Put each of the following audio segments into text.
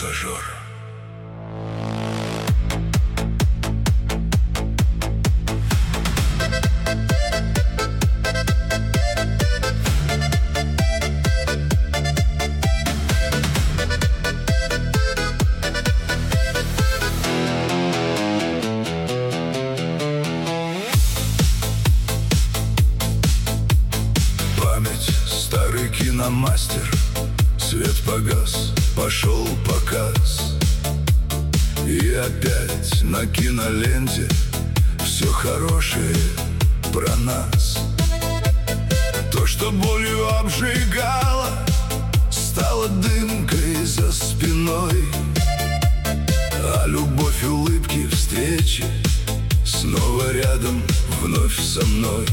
монтажер. Старый киномастер, свет погас, пошел показ. И опять на киноленте все хорошее про нас. То, что болью обжигало, стало дымкой за спиной. А любовь, улыбки, встречи снова рядом, вновь со мной.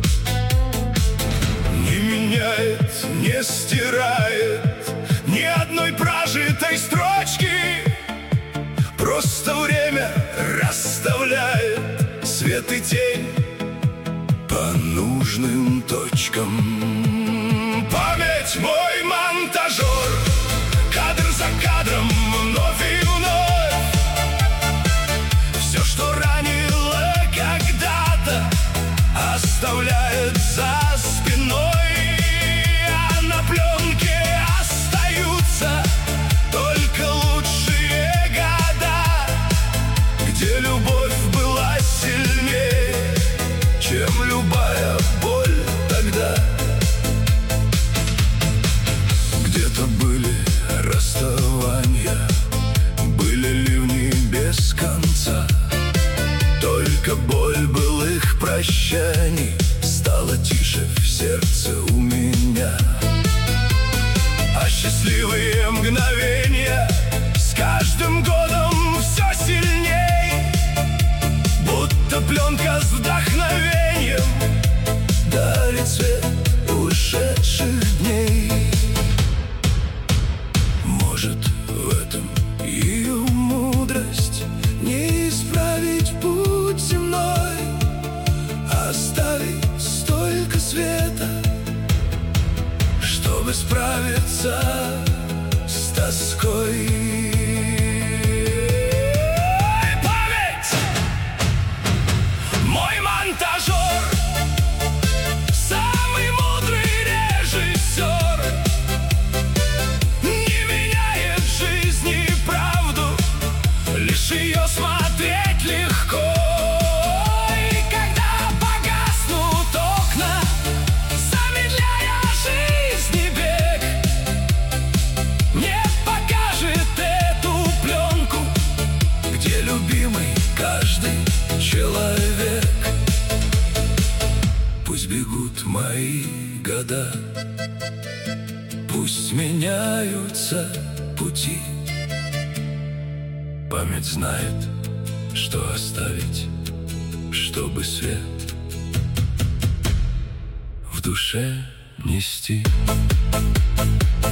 Не меняет, не стирает ни одной прожитой строчки. Просто время расставляет свет и тень по нужным точкам. Память мой монтажер, кадр за кадром, вновь и вновь. Все, что ранило когда-то, оставляет за спиной. А на пленке остаются только лучшие года, где любовь была сильнее, чем любая боль тогда. Где-то были расставания, были ливни без конца. Только боль былых прощаний стала тише в сердце у меня. А счастливые мгновения с каждым годом все сильней, будто пленка с вдохновением дарит свет ушедших дней. Может, в этом ее мудрость, не исправить путь земной, оставить столько света, чтобы справиться с тоской. Память! Мой монтажер, самый мудрый режиссер, не меняет жизни правду, лишь ее смотреть легко. Каждый человек. Пусть бегут мои года, пусть меняются пути. Память знает, что оставить, чтобы свет в душе нести.